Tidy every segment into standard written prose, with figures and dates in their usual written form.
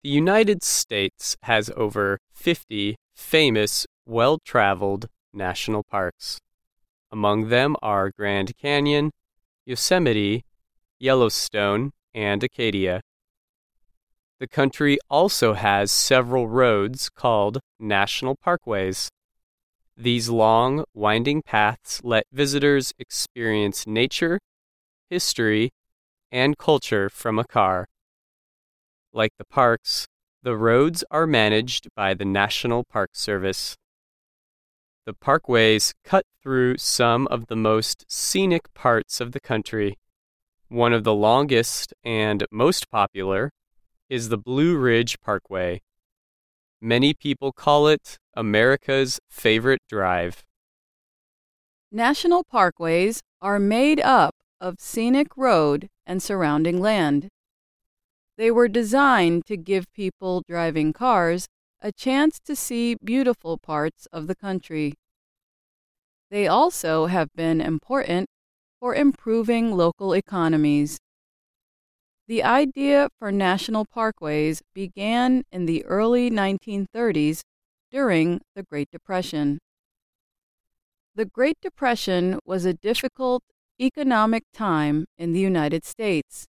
The United States has over 50 famous, well-traveled national parks. Among them are Grand Canyon, Yosemite, Yellowstone, and Acadia. The country also has several roads called national parkways. These long, winding paths let visitors experience nature, history, and culture from a car. Like the parks, the roads are managed by the National Park Service. The parkways cut through some of the most scenic parts of the country. One of the longest and most popular is the Blue Ridge Parkway. Many people call it America's favorite drive. National parkways are made up of scenic road and surrounding land. They were designed to give people driving cars a chance to see beautiful parts of the country. They also have been important for improving local economies. The idea for national parkways began in the early 1930s during the Great Depression. The Great Depression was a difficult economic time in the United States.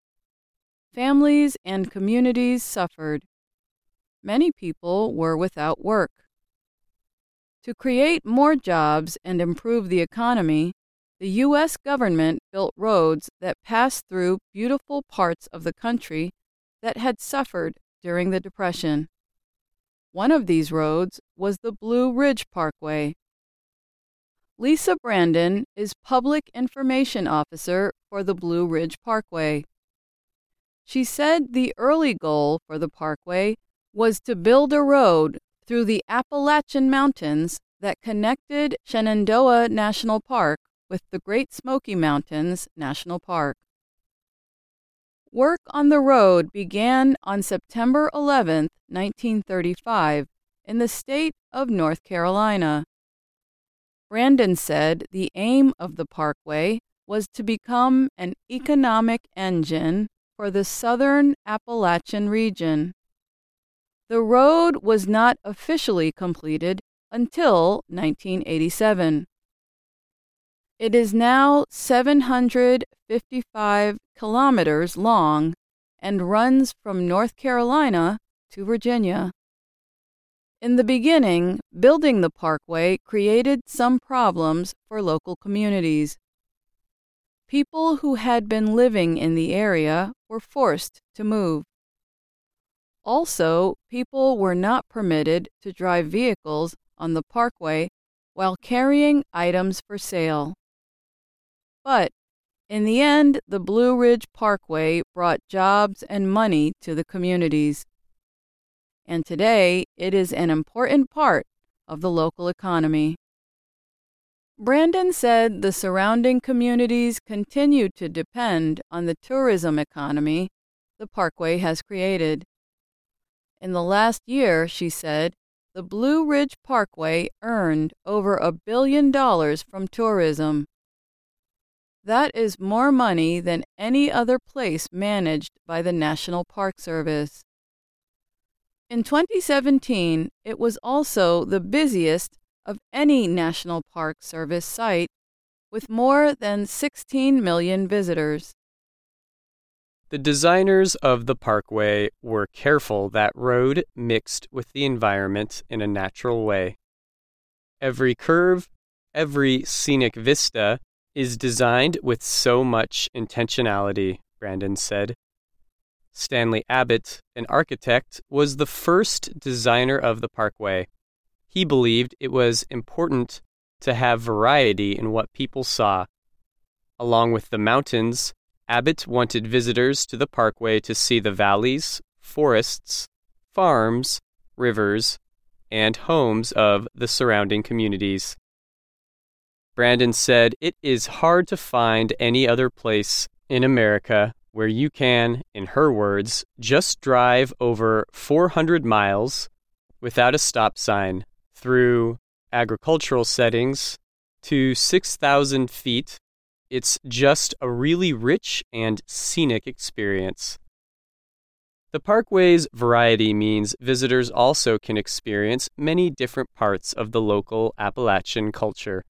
Families and communities suffered. Many people were without work. To create more jobs and improve the economy, the U.S. government built roads that passed through beautiful parts of the country that had suffered during the Depression. One of these roads was the Blue Ridge Parkway. Lisa Brandon is Public Information Officer for the Blue Ridge Parkway. She said the early goal for the parkway was to build a road through the Appalachian Mountains that connected Shenandoah National Park with the Great Smoky Mountains National Park. Work on the road began on September 11, 1935, in the state of North Carolina. Brandon said the aim of the parkway was to become an economic engine for the southern Appalachian region. The road was not officially completed until 1987. It is now 755 kilometers long and runs from North Carolina to Virginia. In the beginning, building the parkway created some problems for local communities. People who had been living in the area were forced to move. Also, people were not permitted to drive vehicles on the parkway while carrying items for sale. But, in the end, the Blue Ridge Parkway brought jobs and money to the communities. And today, it is an important part of the local economy. Brandon said the surrounding communities continue to depend on the tourism economy the parkway has created. In the last year, she said, the Blue Ridge Parkway earned over $1 billion from tourism. That is more money than any other place managed by the National Park Service. In 2017, it was also the busiest of any National Park Service site, with more than 16 million visitors. The designers of the parkway were careful that road mixed with the environment in a natural way. Every curve, every scenic vista is designed with so much intentionality, Brandon said. Stanley Abbott, an architect, was the first designer of the parkway. He believed it was important to have variety in what people saw. Along with the mountains, Abbott wanted visitors to the parkway to see the valleys, forests, farms, rivers, and homes of the surrounding communities. Brandon said it is hard to find any other place in America where you can, in her words, just drive over 400 miles without a stop sign through agricultural settings to 6,000 feet. It's just a really rich and scenic experience. The parkway's variety means visitors also can experience many different parts of the local Appalachian culture.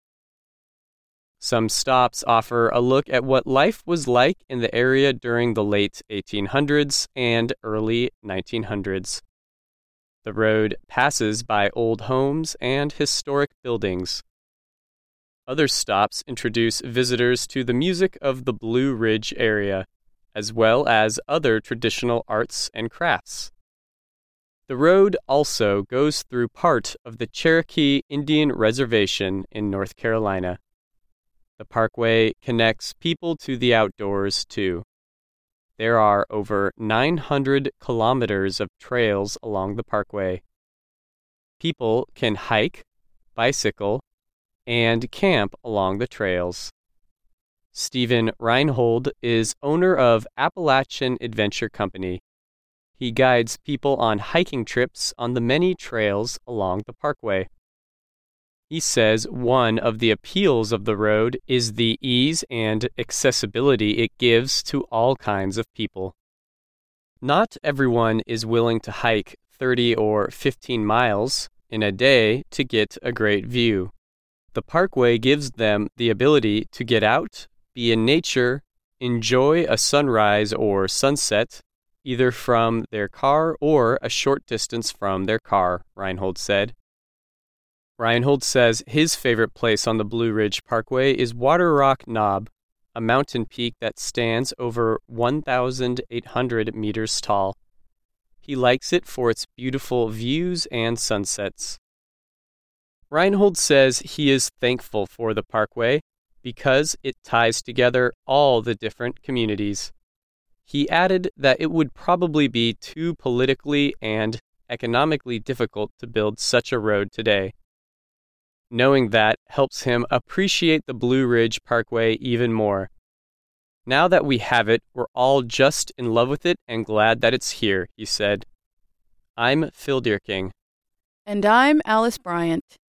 Some stops offer a look at what life was like in the area during the late 1800s and early 1900s. The road passes by old homes and historic buildings. Other stops introduce visitors to the music of the Blue Ridge area, as well as other traditional arts and crafts. The road also goes through part of the Cherokee Indian Reservation in North Carolina. The parkway connects people to the outdoors, too. There are over 900 kilometers of trails along the parkway. People can hike, bicycle, and camp along the trails. Stephen Reinhold is owner of Appalachian Adventure Company. He guides people on hiking trips on the many trails along the parkway. He says one of the appeals of the road is the ease and accessibility it gives to all kinds of people. Not everyone is willing to hike 30 or 15 miles in a day to get a great view. The parkway gives them the ability to get out, be in nature, enjoy a sunrise or sunset, either from their car or a short distance from their car, Reinhold said. Reinhold says his favorite place on the Blue Ridge Parkway is Water Rock Knob, a mountain peak that stands over 1,800 meters tall. He likes it for its beautiful views and sunsets. Reinhold says he is thankful for the parkway because it ties together all the different communities. He added that it would probably be too politically and economically difficult to build such a road today. Knowing that helps him appreciate the Blue Ridge Parkway even more. Now that we have it, we're all just in love with it and glad that it's here, he said. I'm Phil Deerking. And I'm Alice Bryant.